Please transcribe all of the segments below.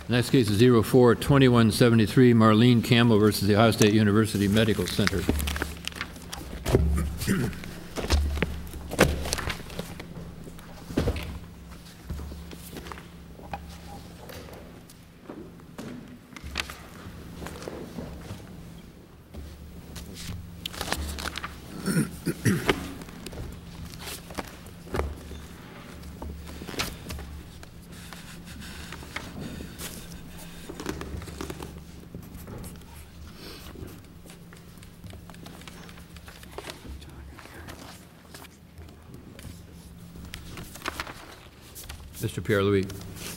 Next case is 04-2173, Marlene Campbell versus the Ohio State University Medical Center. Mr. Pierre-Louis.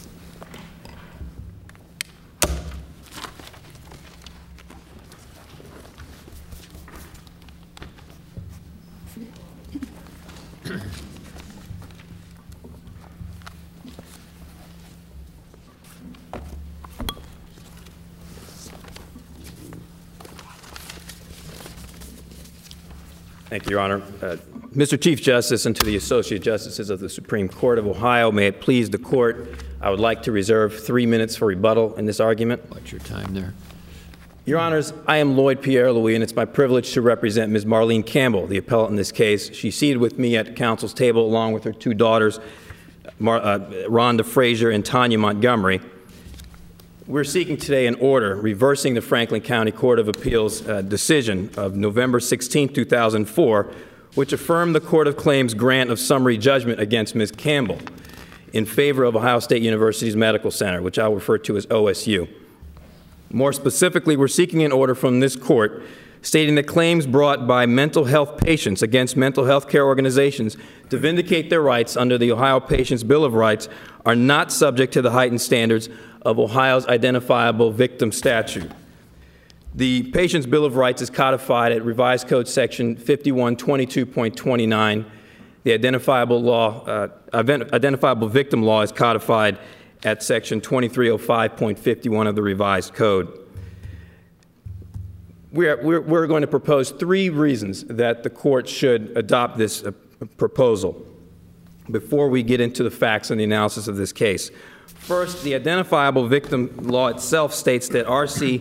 Thank you, Your Honor. Mr. Chief Justice, and to the Associate Justices of the Supreme Court of Ohio, may it please the Court, I would like to reserve 3 minutes for rebuttal in this argument. What's your time there? Your Honors, I am Lloyd Pierre-Louis, and it's my privilege to represent Ms. Marlene Campbell, the appellant in this case. She's seated with me at counsel's table along with her 2 daughters, Rhonda Frazier and Tanya Montgomery. We're seeking today an order reversing the Franklin County Court of Appeals decision of November 16, 2004, which affirmed the Court of Claims' grant of summary judgment against Ms. Campbell in favor of Ohio State University's Medical Center, which I'll refer to as OSU. More specifically, we're seeking an order from this court stating that claims brought by mental health patients against mental health care organizations to vindicate their rights under the Ohio Patients' Bill of Rights are not subject to the heightened standards of Ohio's Identifiable Victim Statute. The Patients' Bill of Rights is codified at Revised Code Section 5122.29. The Identifiable Victim Law is codified at Section 2305.51 of the Revised Code. We're going to propose 3 reasons that the court should adopt this proposal before we get into the facts and the analysis of this case. First, the Identifiable Victim Law itself states that RC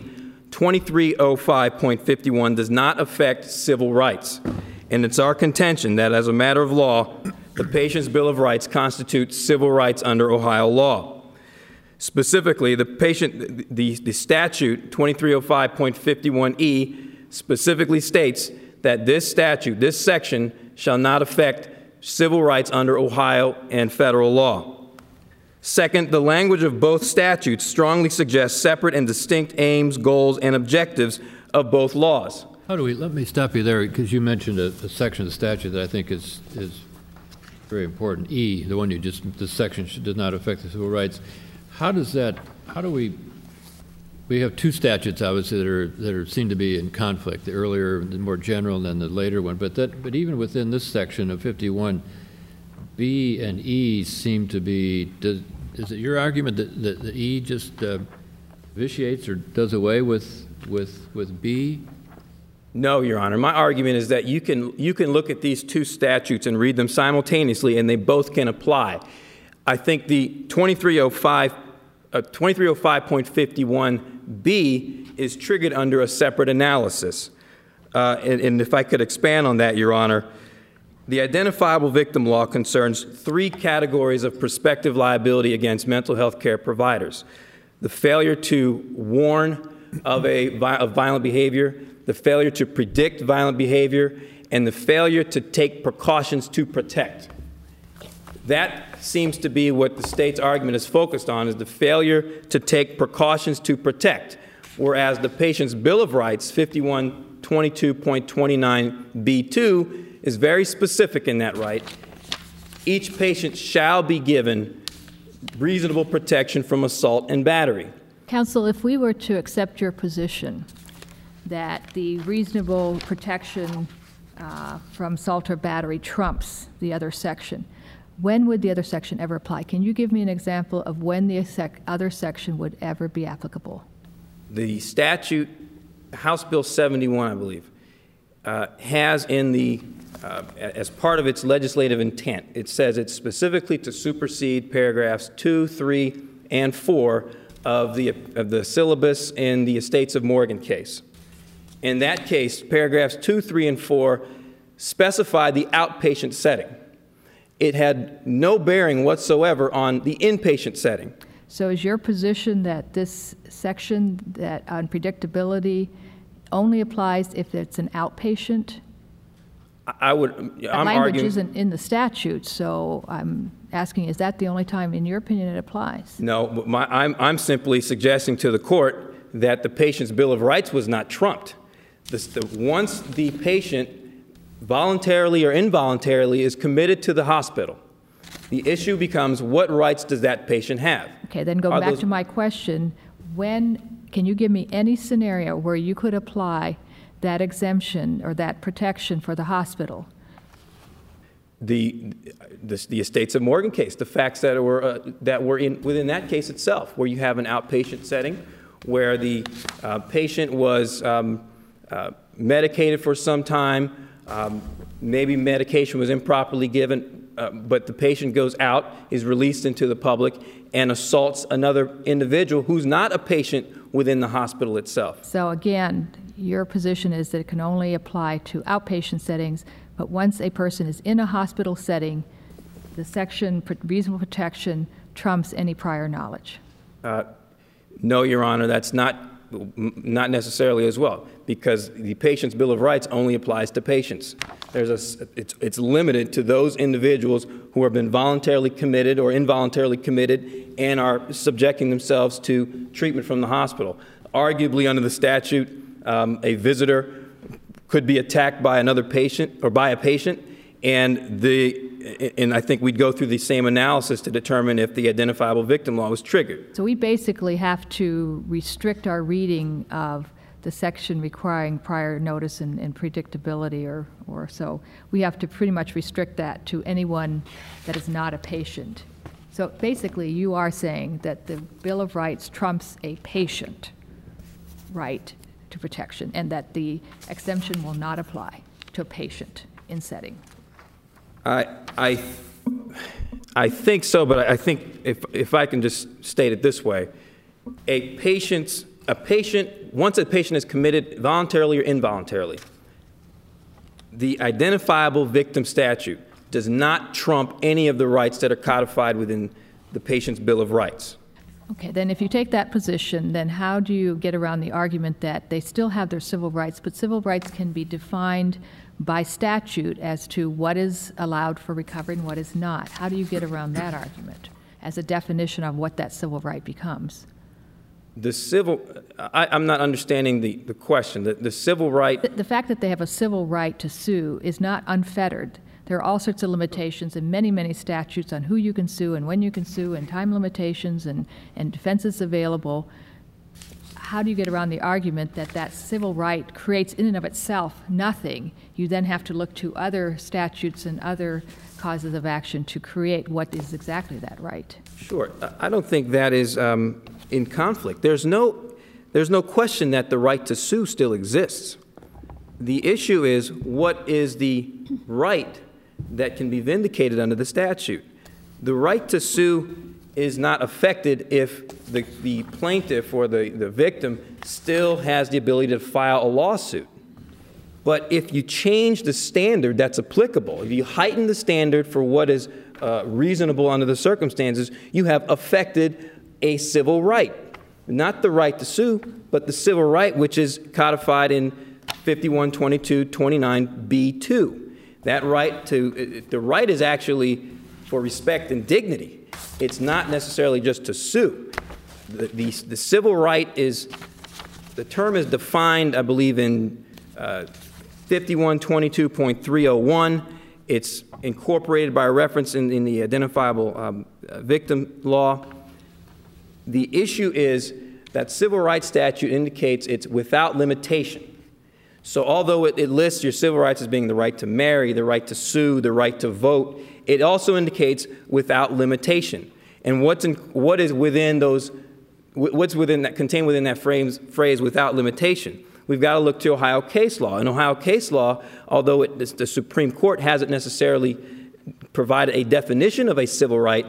2305.51 does not affect civil rights, and it's our contention that as a matter of law, the Patient's Bill of Rights constitutes civil rights under Ohio law. Specifically, the statute 2305.51E specifically states that this statute, this section, shall not affect civil rights under Ohio and federal law. Second, the language of both statutes strongly suggests separate and distinct aims, goals, and objectives of both laws. Let me stop you there, because you mentioned a section of the statute that I think is very important. E, the one this section does not affect the civil rights. We have 2 statutes, obviously, that seem to be in conflict, the earlier, the more general, than the later one. But even within this section of 51, B and E seem to be, is it your argument that the E just vitiates or does away with B? No, Your Honor. My argument is that you can look at these 2 statutes and read them simultaneously, and they both can apply. I think the 2305.51B is triggered under a separate analysis. And if I could expand on that, Your Honor, the Identifiable Victim Law concerns 3 categories of prospective liability against mental health care providers: the failure to warn of violent behavior, the failure to predict violent behavior, and the failure to take precautions to protect. That seems to be what the state's argument is focused on, is the failure to take precautions to protect, whereas the Patient's Bill of Rights, 5122.29B2, is very specific in that right. Each patient shall be given reasonable protection from assault and battery. Counsel, if we were to accept your position that the reasonable protection from assault or battery trumps the other section, when would the other section ever apply? Can you give me an example of when the other section would ever be applicable? The statute, House Bill 71, I believe, has in the, as part of its legislative intent, it says it's specifically to supersede paragraphs 2, 3, and 4 of the syllabus in the Estates of Morgan case. In that case, paragraphs 2, 3, and 4 specify the outpatient setting. It had no bearing whatsoever on the inpatient setting. So is your position that this section that on predictability only applies if it's an outpatient? I'm Language arguing, isn't in the statute, so I'm asking, is that the only time, in your opinion, it applies? no, I'm simply suggesting to the court that the patient's Bill of Rights was not trumped. Once the patient voluntarily or involuntarily is committed to the hospital, the issue becomes what rights does that patient have? Okay, then go back to my question. Can you give me any scenario where you could apply that exemption or that protection for the hospital? The Estates of Morgan case, the facts that were within that case itself, where you have an outpatient setting, where the patient was medicated for some time, maybe medication was improperly given, but the patient goes out, is released into the public, and assaults another individual who's not a patient within the hospital itself. So again, your position is that it can only apply to outpatient settings, but once a person is in a hospital setting, the section reasonable protection trumps any prior knowledge. No, Your Honor, that's not necessarily as well, because the patient's Bill of Rights only applies to patients. It's limited to those individuals who have been voluntarily committed or involuntarily committed and are subjecting themselves to treatment from the hospital. Arguably, under the statute, a visitor could be attacked by another patient or by a patient, and I think we'd go through the same analysis to determine if the identifiable victim law was triggered. So we basically have to restrict our reading of the section requiring prior notice and predictability, or so. We have to pretty much restrict that to anyone that is not a patient. So basically, you are saying that the Bill of Rights trumps a patient right to protection, and that the exemption will not apply to a patient in setting. I think so, but I think if I can just state it this way, once a patient is committed voluntarily or involuntarily, the identifiable victim statute does not trump any of the rights that are codified within the patient's Bill of Rights. Okay, then if you take that position, then how do you get around the argument that they still have their civil rights, but civil rights can be defined by statute as to what is allowed for recovery and what is not? How do you get around that argument as a definition of what that civil right becomes? I'm not understanding the question. The civil right... The fact that they have a civil right to sue is not unfettered. There are all sorts of limitations in many, many statutes on who you can sue and when you can sue, and time limitations and defenses available. How do you get around the argument that that civil right creates in and of itself nothing? You then have to look to other statutes and other causes of action to create what is exactly that right. Sure. I don't think that is in conflict. There's no question that the right to sue still exists. The issue is, what is the right that can be vindicated under the statute? The right to sue is not affected if the plaintiff or the victim still has the ability to file a lawsuit. But if you change the standard that's applicable, if you heighten the standard for what is reasonable under the circumstances, you have affected a civil right. Not the right to sue, but the civil right, which is codified in 512229B2. That right the right is actually for respect and dignity. It's not necessarily just to sue. The civil right is, the term is defined, I believe, in 5122.301. It's incorporated by reference in the identifiable victim law. The issue is that civil rights statute indicates it's without limitation. So although it lists your civil rights as being the right to marry, the right to sue, the right to vote, it also indicates without limitation. And what's within that, contained within that phrase without limitation? We've got to look to Ohio case law. In Ohio case law, although the Supreme Court hasn't necessarily provided a definition of a civil right,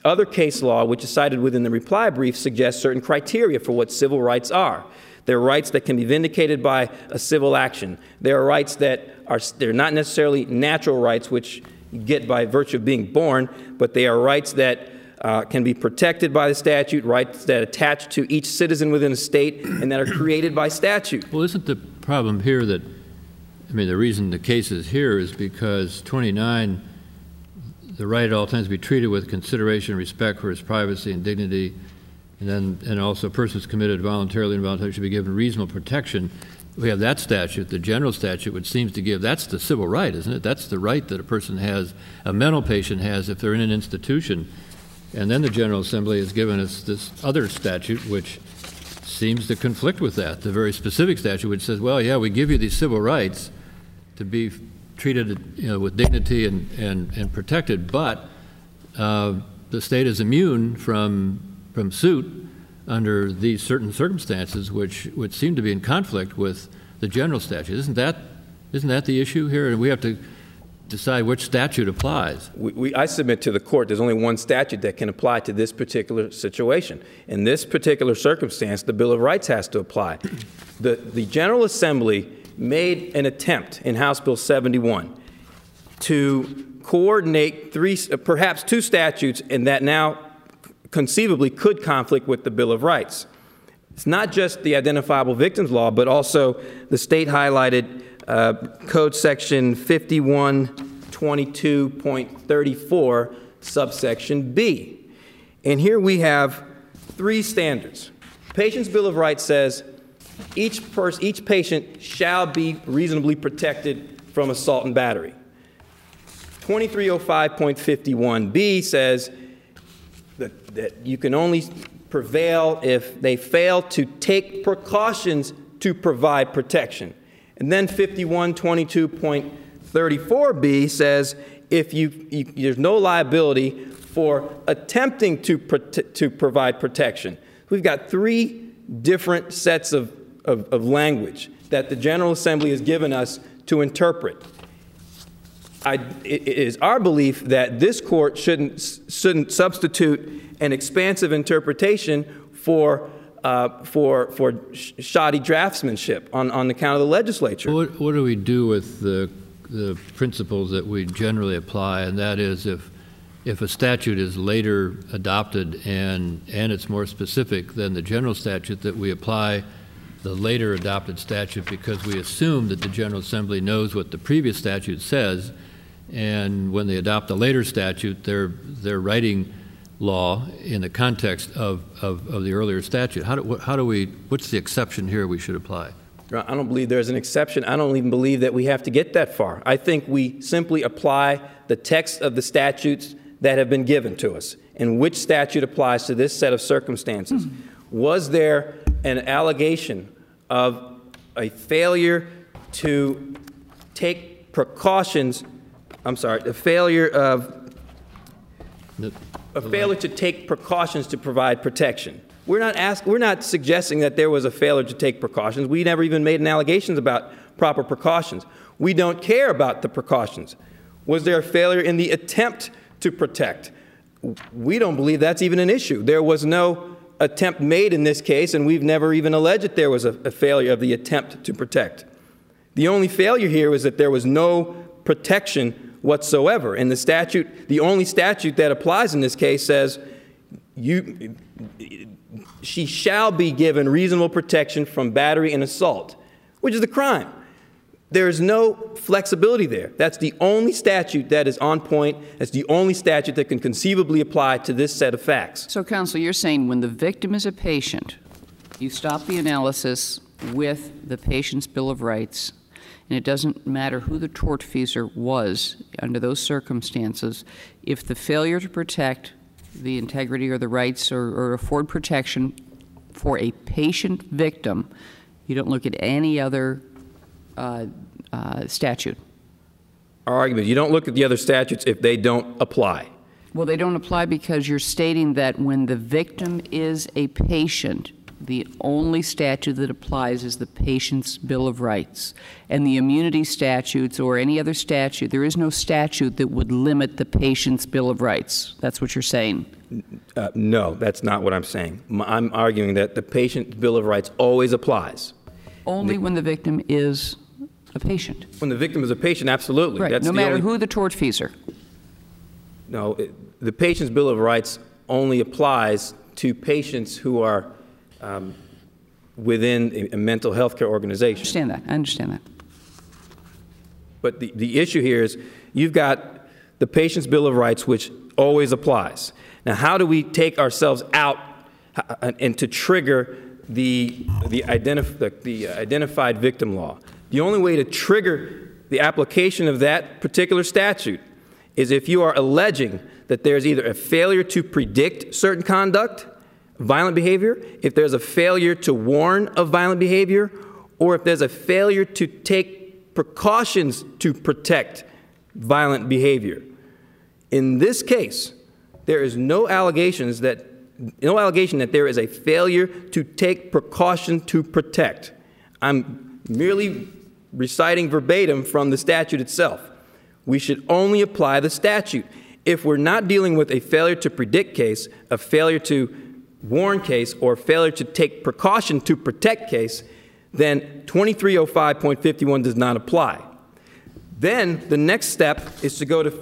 other case law, which is cited within the reply brief, suggests certain criteria for what civil rights are. There are rights that can be vindicated by a civil action. There are rights that they're not necessarily natural rights, which you get by virtue of being born, but they are rights that can be protected by the statute, rights that attach to each citizen within a state and that are created by statute. Well, isn't the problem here that, I mean, the reason the case is here is because 29, the right at all times to be treated with consideration and respect for his privacy and dignity, and also persons committed voluntarily and involuntarily should be given reasonable protection. We have that statute, the general statute, which seems to give, that's the civil right, isn't it? That's the right that a person has, a mental patient has if they're in an institution. And then the General Assembly has given us this other statute which seems to conflict with that, the very specific statute which says, well, yeah, we give you these civil rights to be treated with dignity and protected, but the state is immune from suit under these certain circumstances which seem to be in conflict with the general statute. Isn't that the issue here? And we have to decide which statute applies. I submit to the court there's only one statute that can apply to this particular situation. In this particular circumstance, the Bill of Rights has to apply. The General Assembly made an attempt in House Bill 71 to coordinate perhaps two statutes, and that now conceivably could conflict with the Bill of Rights. It's not just the Identifiable Victims Law, but also the state highlighted Code Section 5122.34, subsection B. And here we have three standards. Patient's Bill of Rights says each patient shall be reasonably protected from assault and battery. 2305.51B says that you can only prevail if they fail to take precautions to provide protection. And then 5122.34B says if there's no liability for attempting to provide protection. We've got three different sets of language that the General Assembly has given us to interpret. It is our belief that this court shouldn't substitute an expansive interpretation for shoddy draftsmanship on the account of the legislature. What do we do with the principles that we generally apply, and that is if a statute is later adopted and it's more specific than the general statute, that we apply the later adopted statute because we assume that the General Assembly knows what the previous statute says, and when they adopt a later statute, they're writing law in the context of the earlier statute. What's the exception here we should apply? I don't believe there's an exception. I don't even believe that we have to get that far. I think we simply apply the text of the statutes that have been given to us and which statute applies to this set of circumstances. Was there an allegation of a failure to take precautions, a failure to take precautions to provide protection? We're not suggesting that there was a failure to take precautions. We never even made an allegation about proper precautions. We don't care about the precautions. Was there a failure in the attempt to protect? We don't believe that's even an issue. There was no attempt made in this case, and we've never even alleged that there was a failure of the attempt to protect. The only failure here was that there was no protection whatsoever. And the only statute that applies in this case says she shall be given reasonable protection from battery and assault, which is a crime. There is no flexibility there. That's the only statute that is on point. That's the only statute that can conceivably apply to this set of facts. So, counsel, you're saying when the victim is a patient, you stop the analysis with the patient's Bill of Rights, and it doesn't matter who the tortfeasor was under those circumstances, if the failure to protect the integrity or the rights or afford protection for a patient victim, you don't look at any other statute. Our argument, you don't look at the other statutes if they don't apply. Well, they don't apply because you're stating that when the victim is a patient, the only statute that applies is the Patient's Bill of Rights. And the immunity statutes or any other statute, there is no statute that would limit the Patient's Bill of Rights. That's what you're saying. No, that's not what I'm saying. I'm arguing that the Patient's Bill of Rights always applies. Only when the victim is a patient. When the victim is a patient, absolutely. Right, That's no the matter only- who the tortfeasor. No, the Patient's Bill of Rights only applies to patients who are within a mental health care organization. I understand that. But the issue here is you've got the Patient's Bill of Rights, which always applies. Now, how do we take ourselves out and to trigger the identified victim law? The only way to trigger the application of that particular statute is if you are alleging that there's either a failure to predict certain conduct, violent behavior, if there's a failure to warn of violent behavior, or if there's a failure to take precautions to protect violent behavior. In this case, there is no allegation that there is a failure to take precaution to protect. I'm merely reciting verbatim from the statute itself. We should only apply the statute. If we're not dealing with a failure to predict case, a failure to warn case, or failure to take precaution to protect case, then 2305.51 does not apply. Then the next step is to go to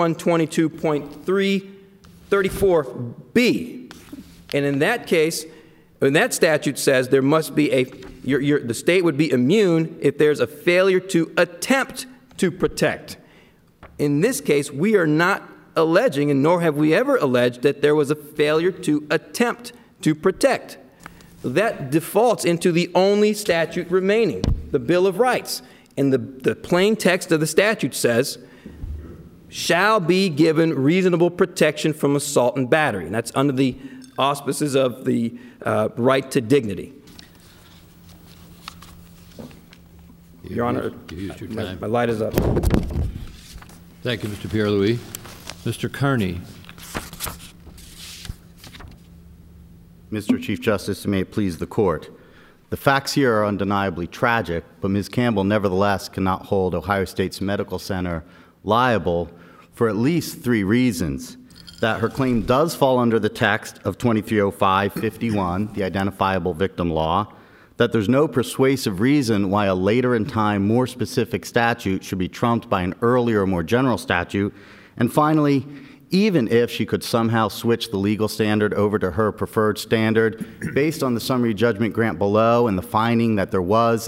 5122.334B. And in that case, when that statute says there must be the state would be immune if there's a failure to attempt to protect. In this case, we are not alleging, and nor have we ever alleged, that there was a failure to attempt to protect. That defaults into the only statute remaining, the Bill of Rights. And the plain text of the statute says, shall be given reasonable protection from assault and battery. And that's under the auspices of the right to dignity. Your Honor, you used your time. my light is up. Thank you, Mr. Pierre-Louis. Mr. Carney. Mr. Chief Justice, and may it please the Court. The facts here are undeniably tragic, but Ms. Campbell nevertheless cannot hold Ohio State's Medical Center liable for at least 3 reasons. That her claim does fall under the text of 2305.51, the Identifiable Victim Law, that there's no persuasive reason why a later in time, more specific statute should be trumped by an earlier, more general statute, and finally, even if she could somehow switch the legal standard over to her preferred standard, based on the summary judgment grant below and the finding that there was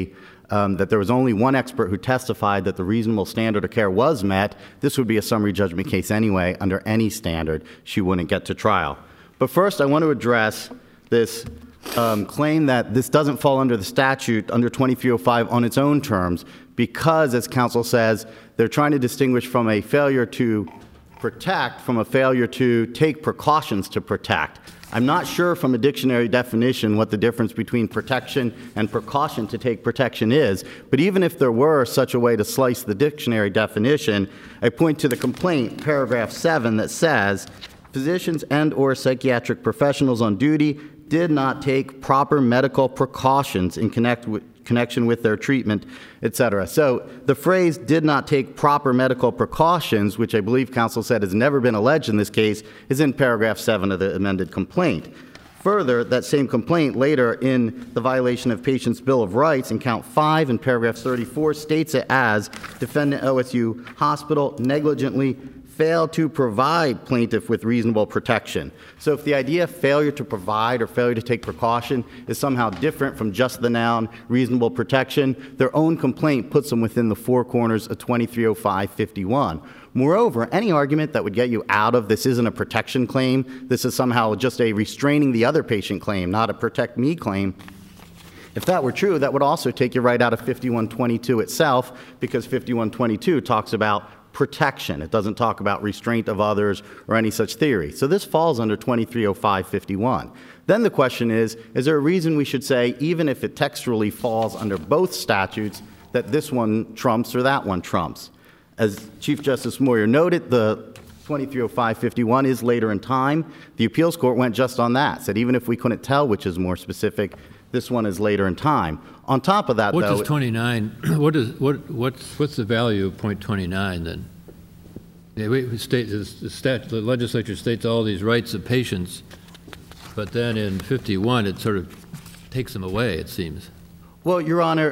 only one expert who testified that the reasonable standard of care was met, this would be a summary judgment case anyway. Under any standard, she wouldn't get to trial. But first, I want to address this claim that this doesn't fall under the statute under 2305 on its own terms because, as counsel says, they're trying to distinguish from a failure to protect from a failure to take precautions to protect. I'm not sure from a dictionary definition what the difference between protection and precaution to take protection is, but even if there were such a way to slice the dictionary definition, I point to the complaint, paragraph 7, that says, physicians and or psychiatric professionals on duty did not take proper medical precautions in connection with their treatment, etc. So the phrase did not take proper medical precautions, which I believe counsel said has never been alleged in this case, is in paragraph 7 of the amended complaint. Further, that same complaint later in the violation of Patient's Bill of Rights in count 5 in paragraph 34 states it as defendant OSU Hospital negligently failed to provide plaintiff with reasonable protection. So if the idea of failure to provide or failure to take precaution is somehow different from just the noun reasonable protection, their own complaint puts them within the 4 corners of 2305.51. Moreover, any argument that would get you out of this isn't a protection claim, this is somehow just a restraining the other patient claim, not a protect me claim. If that were true, that would also take you right out of 5122 itself, because 5122 talks about protection. It doesn't talk about restraint of others or any such theory. So this falls under 2305.51. Then the question is there a reason we should say, even if it textually falls under both statutes, that this one trumps or that one trumps? As Chief Justice Moyer noted, the 230551 is later in time. The appeals court went just on that, said even if we couldn't tell which is more specific, this one is later in time. On top of that, What though, does 29, what's the value of point 29 then? Yeah, we state, the legislature states all these rights of patients, but then in 51, it sort of takes them away, it seems. well, Your Honor,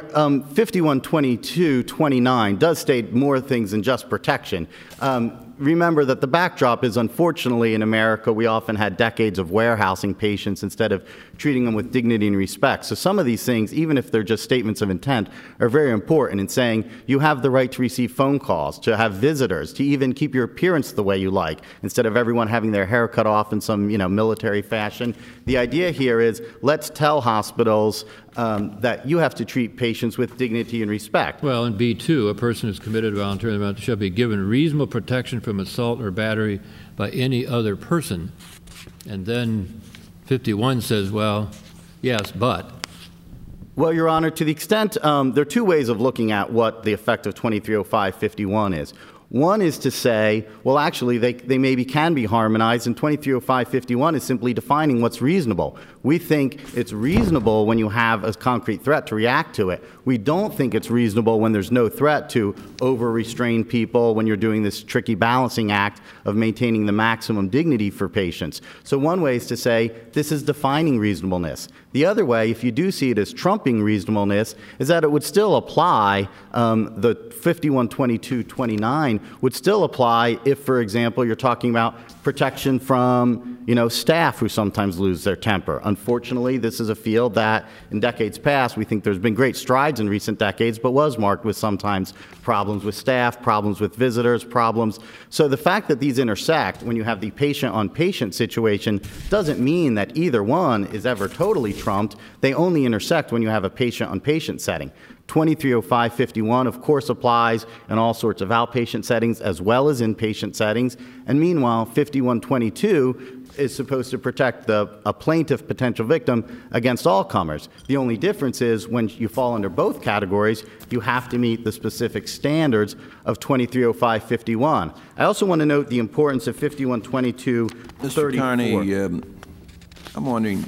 512229 does state more things than just protection. Remember that the backdrop is, unfortunately, in America, we often had decades of warehousing patients instead of treating them with dignity and respect. So some of these things, even if they're just statements of intent, are very important in saying you have the right to receive phone calls, to have visitors, to even keep your appearance the way you like, instead of everyone having their hair cut off in some, military fashion. The idea here is let's tell hospitals that you have to treat patients with dignity and respect. Well, in B2, a person who's committed voluntarily shall be given reasonable protection from assault or battery by any other person. And then 51 says, well, yes, but. Well, Your Honor, to the extent, there are two ways of looking at what the effect of 230551 is. One is to say, well, actually, they maybe can be harmonized, and 230551 is simply defining what's reasonable. We think it's reasonable when you have a concrete threat to react to it. We don't think it's reasonable when there's no threat to over-restrain people when you're doing this tricky balancing act of maintaining the maximum dignity for patients. So one way is to say this is defining reasonableness. The other way, if you do see it as trumping reasonableness, is that it would still apply, the 512229 would still apply if, for example, you're talking about protection from, staff who sometimes lose their temper. Unfortunately, this is a field that in decades past, we think there's been great strides in recent decades, but was marked with sometimes problems with staff, problems with visitors, problems. So the fact that these intersect when you have the patient-on-patient situation doesn't mean that either one is ever totally trumped. They only intersect when you have a patient-on-patient setting. 230551, of course, applies in all sorts of outpatient settings as well as inpatient settings. And meanwhile, 5122 is supposed to protect a plaintiff potential victim against all comers. The only difference is when you fall under both categories, you have to meet the specific standards of 230551. I also want to note the importance of 512234. Mr. Carney, I'm wondering,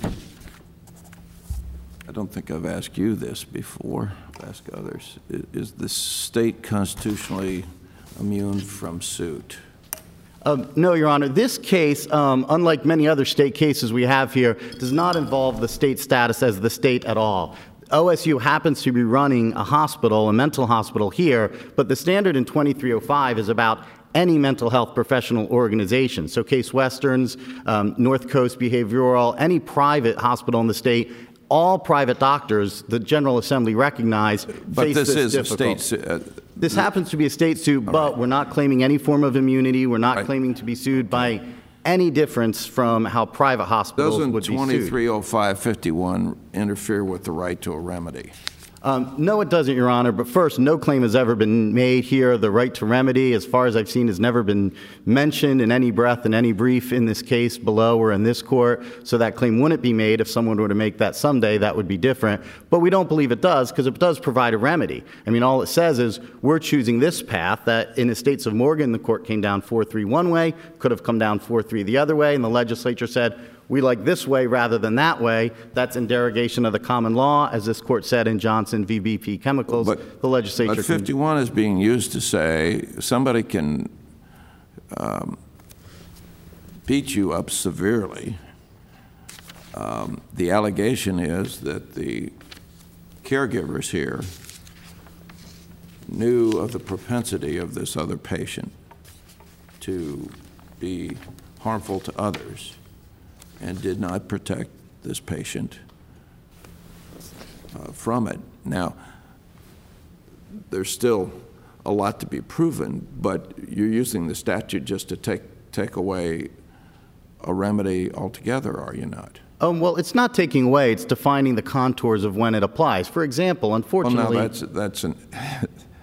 I don't think I've asked you this before, I've asked others. Is the state constitutionally immune from suit? No, Your Honor. This case, unlike many other state cases we have here, does not involve the state status as the state at all. OSU happens to be running a hospital, a mental hospital here, but the standard in 2305 is about any mental health professional organization. So Case Westerns, North Coast Behavioral, any private hospital in the state, all private doctors, the General Assembly recognized, but face this is difficult. a state. This happens to be a state suit, but we're not claiming any form of immunity. We're not claiming to be sued by any difference from how private hospitals would be sued. Doesn't 230551 interfere with the right to a remedy? No, it doesn't, Your Honor. But first, no claim has ever been made here. The right to remedy, as far as I've seen, has never been mentioned in any breath, in any brief in this case below or in this court. So that claim wouldn't be made. If someone were to make that someday, that would be different. But we don't believe it does because it does provide a remedy. I mean, all it says is we're choosing this path that in the states of Morgan, the court came down 4-3 one way, could have come down 4-3 the other way, and the legislature said, we like this way rather than that way. That's in derogation of the common law, as this court said in Johnson v. BP Chemicals. But the legislature. But 51 is being used to say somebody can beat you up severely. The allegation is that the caregivers here knew of the propensity of this other patient to be harmful to others and did not protect this patient from it. Now, there's still a lot to be proven, but you're using the statute just to take away a remedy altogether, are you not? Well, it's not taking away. It's defining the contours of when it applies. For example, unfortunately... Well, now, that's an...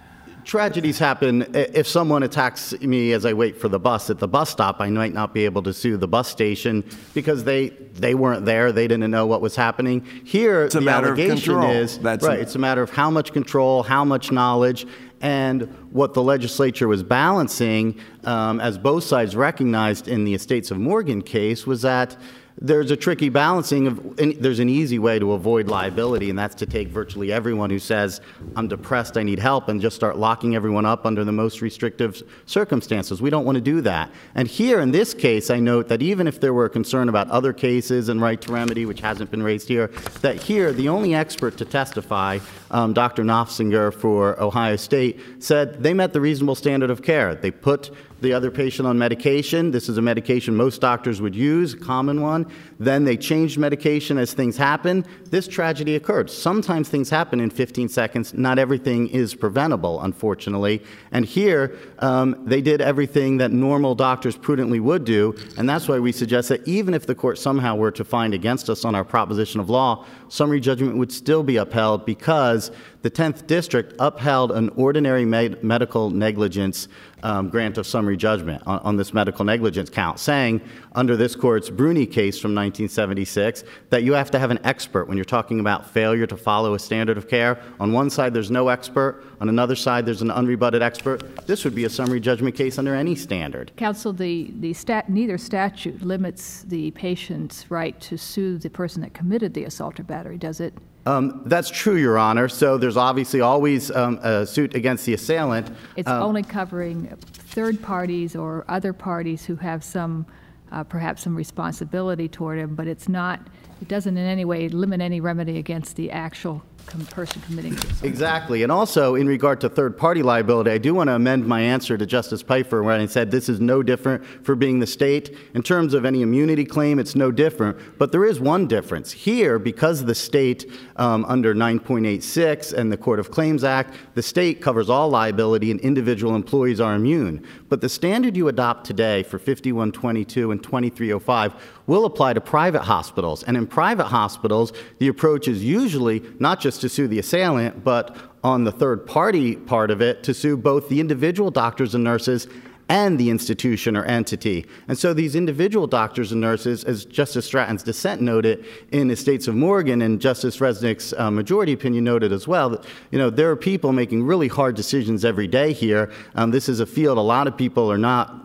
Tragedies happen. If someone attacks me as I wait for the bus at the bus stop, I might not be able to sue the bus station because they weren't there. They didn't know what was happening. Here, It's a the matter of allegation control. is, That's right, it. it's a matter of how much control, how much knowledge, and what the legislature was balancing, as both sides recognized in the Estates of Morgan case, was that there's a tricky balancing of, there's an easy way to avoid liability, and that's to take virtually everyone who says, I'm depressed, I need help, and just start locking everyone up under the most restrictive circumstances. We don't want to do that. And here, in this case, I note that even if there were a concern about other cases and right to remedy, which hasn't been raised here, that here, the only expert to testify, Dr. Nofsinger for Ohio State, said they met the reasonable standard of care. They put the other patient on medication. This is a medication most doctors would use, a common one. Then they changed medication as things happen. This tragedy occurred. Sometimes things happen in 15 seconds. Not everything is preventable, unfortunately. And here, they did everything that normal doctors prudently would do, and that's why we suggest that even if the court somehow were to find against us on our proposition of law, summary judgment would still be upheld because the 10th District upheld an ordinary medical negligence grant of summary judgment on this medical negligence count, saying under this court's Bruni case from 1976 that you have to have an expert when you're talking about failure to follow a standard of care. On one side, there's no expert. On another side, there's an unrebutted expert. This would be a summary judgment case under any standard. Counsel, neither statute limits the patient's right to sue the person that committed the assault or battery, does it? That's true, Your Honor. So there's obviously always a suit against the assailant. It's only covering third parties or other parties who have some, perhaps some responsibility toward him, but it doesn't in any way limit any remedy against the actual person committing the assault. Exactly. And also, in regard to third-party liability, I do want to amend my answer to Justice Pfeiffer when I said this is no different for being the state. In terms of any immunity claim, it's no different. But there is one difference. Here, because the state, under 9.86 and the Court of Claims Act, the state covers all liability and individual employees are immune. But the standard you adopt today for 5122 and 2305 will apply to private hospitals. And in private hospitals, the approach is usually not just to sue the assailant, but on the third party part of it, to sue both the individual doctors and nurses and the institution or entity. And so these individual doctors and nurses, as Justice Stratton's dissent noted in Estates of Morgan and Justice Resnick's majority opinion noted as well, that, there are people making really hard decisions every day here. This is a field a lot of people are not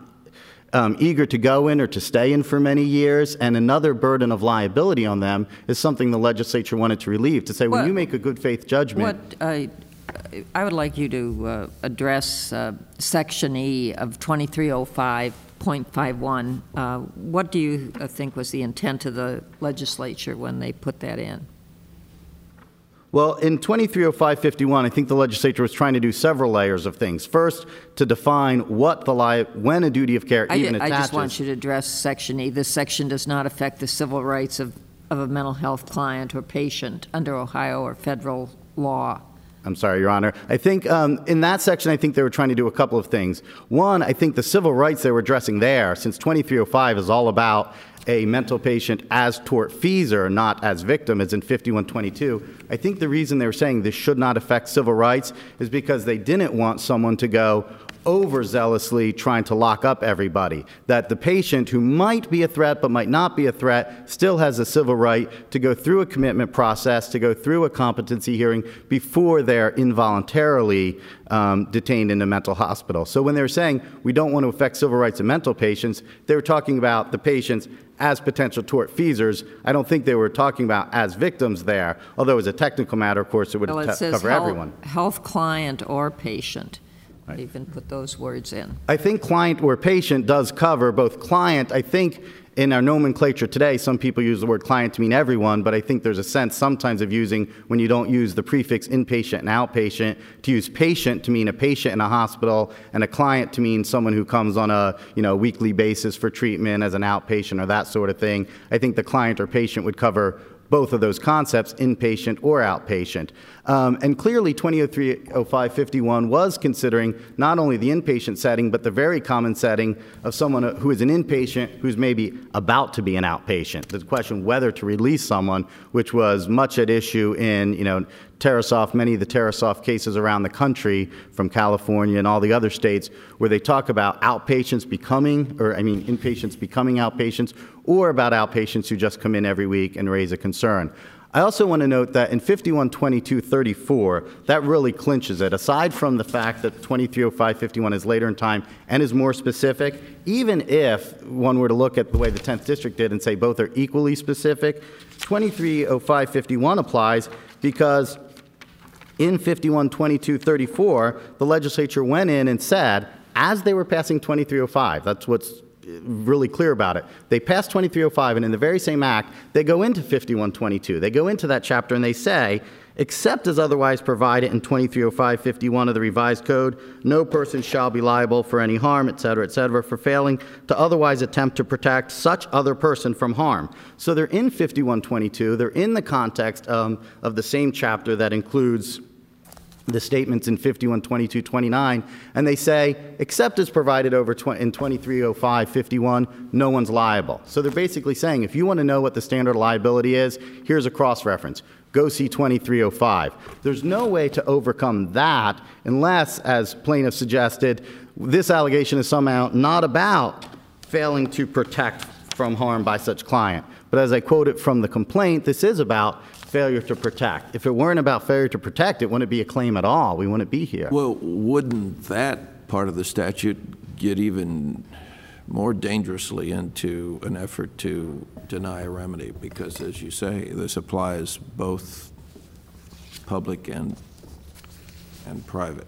eager to go in or to stay in for many years, and another burden of liability on them is something the legislature wanted to relieve, to say, when you make a good faith judgment. I would like you to address Section E of 2305.51. What do you think was the intent of the legislature when they put that in? Well, in 2305.51, I think the legislature was trying to do several layers of things. First, to define when a duty of care even attaches. I just want you to address Section E. This section does not affect the civil rights of a mental health client or patient under Ohio or federal law. I'm sorry, Your Honor. I think in that section, I think they were trying to do a couple of things. One, I think the civil rights they were addressing there, since 2305 is all about a mental patient as tortfeasor, not as victim, as in 5122. I think the reason they were saying this should not affect civil rights is because they didn't want someone to go overzealously trying to lock up everybody. That the patient who might be a threat but might not be a threat still has a civil right to go through a commitment process, to go through a competency hearing before they're involuntarily detained in a mental hospital. So when they were saying we don't want to affect civil rights of mental patients, they were talking about the patients as potential tortfeasors. I don't think they were talking about as victims there, although as a technical matter, of course, it would cover everyone. Health client or patient. Right. Even put those words in. I think client or patient does cover both client. I think in our nomenclature today, some people use the word client to mean everyone, but I think there's a sense sometimes of using, when you don't use the prefix inpatient and outpatient, to use patient to mean a patient in a hospital and a client to mean someone who comes on a weekly basis for treatment as an outpatient or that sort of thing. I think the client or patient would cover both of those concepts, inpatient or outpatient. And clearly 2003-0551 was considering not only the inpatient setting, but the very common setting of someone who is an inpatient who's maybe about to be an outpatient. The question whether to release someone, which was much at issue in, Tarasoff, many of the Tarasoff cases around the country from California and all the other states where they talk about inpatients becoming outpatients, or about outpatients who just come in every week and raise a concern. I also want to note that in 512234, that really clinches it. Aside from the fact that 230551 is later in time and is more specific, even if one were to look at the way the 10th District did and say both are equally specific, 230551 applies because in 512234, the legislature went in and said, as they were passing 2305, that's what's really clear about it. They passed 2305, and in the very same act, they go into 5122. They go into that chapter and they say, except as otherwise provided in 2305-51 of the revised code, no person shall be liable for any harm, et cetera, for failing to otherwise attempt to protect such other person from harm. So they're in 5122. They're in the context of the same chapter that includes the statements in 5122-29, and they say, except as provided in 2305-51, no one's liable. So they're basically saying, if you want to know what the standard of liability is, here's a cross-reference. Go see 2305. There's no way to overcome that unless, as plaintiffs suggested, this allegation is somehow not about failing to protect from harm by such client. But as I quoted from the complaint, this is about failure to protect. If it weren't about failure to protect, it wouldn't be a claim at all. We wouldn't be here. Well, wouldn't that part of the statute get even more dangerously into an effort to deny a remedy? Because, as you say, this applies both public and private.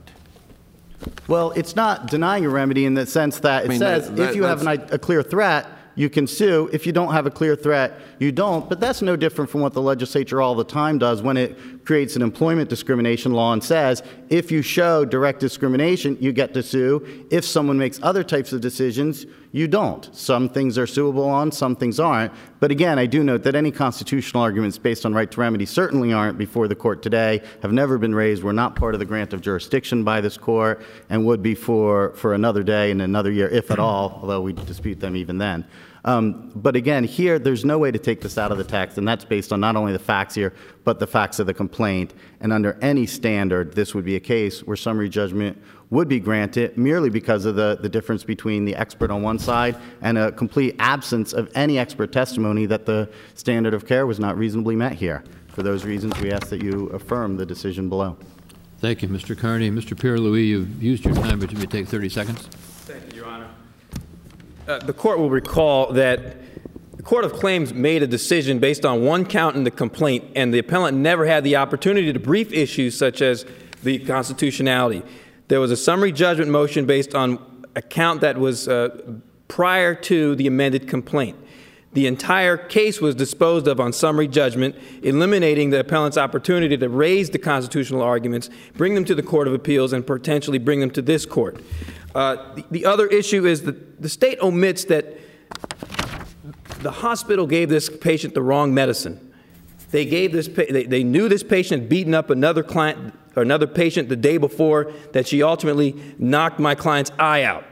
Well, it's not denying a remedy in the sense that it says if you have a clear threat, you can sue. If you don't have a clear threat, you don't. But that's no different from what the legislature all the time does when it creates an employment discrimination law and says, if you show direct discrimination, you get to sue. If someone makes other types of decisions, you don't. Some things are suable on, some things aren't. But again, I do note that any constitutional arguments based on right to remedy certainly aren't before the court today, have never been raised, were not part of the grant of jurisdiction by this court, and would be for another day and another year, if at all, although we dispute them even then. But again, here, there's no way to take this out of the text, and that's based on not only the facts here, but the facts of the complaint. And under any standard, this would be a case where summary judgment would be granted merely because of the difference between the expert on one side and a complete absence of any expert testimony that the standard of care was not reasonably met here. For those reasons, we ask that you affirm the decision below. Thank you, Mr. Carney. Mr. Pierre-Louis, you've used your time, but you may take 30 seconds. Thank you, Your Honor. The court will recall that the Court of Claims made a decision based on one count in the complaint, and the appellant never had the opportunity to brief issues such as the constitutionality. There was a summary judgment motion based on a count that was prior to the amended complaint. The entire case was disposed of on summary judgment, eliminating the appellant's opportunity to raise the constitutional arguments, bring them to the Court of Appeals, and potentially bring them to this court. The other issue is that the state omits that the hospital gave this patient the wrong medicine. They knew this patient had beaten up another client or another patient the day before, that she ultimately knocked my client's eye out.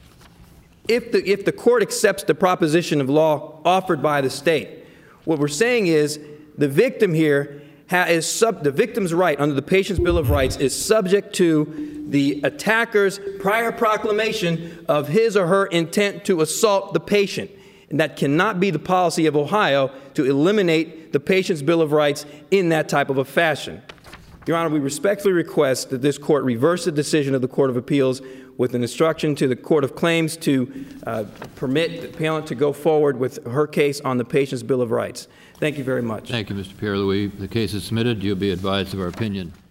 If the court accepts the proposition of law offered by the state, what we're saying is the victim here the victim's right under the Patient's Bill of Rights is subject to the attacker's prior proclamation of his or her intent to assault the patient. And that cannot be the policy of Ohio to eliminate the Patient's Bill of Rights in that type of a fashion. Your Honor, we respectfully request that this court reverse the decision of the Court of Appeals with an instruction to the Court of Claims to permit the appellant to go forward with her case on the Patient's Bill of Rights. Thank you very much. Thank you, Mr. Pierre-Louis. The case is submitted. You'll be advised of our opinion.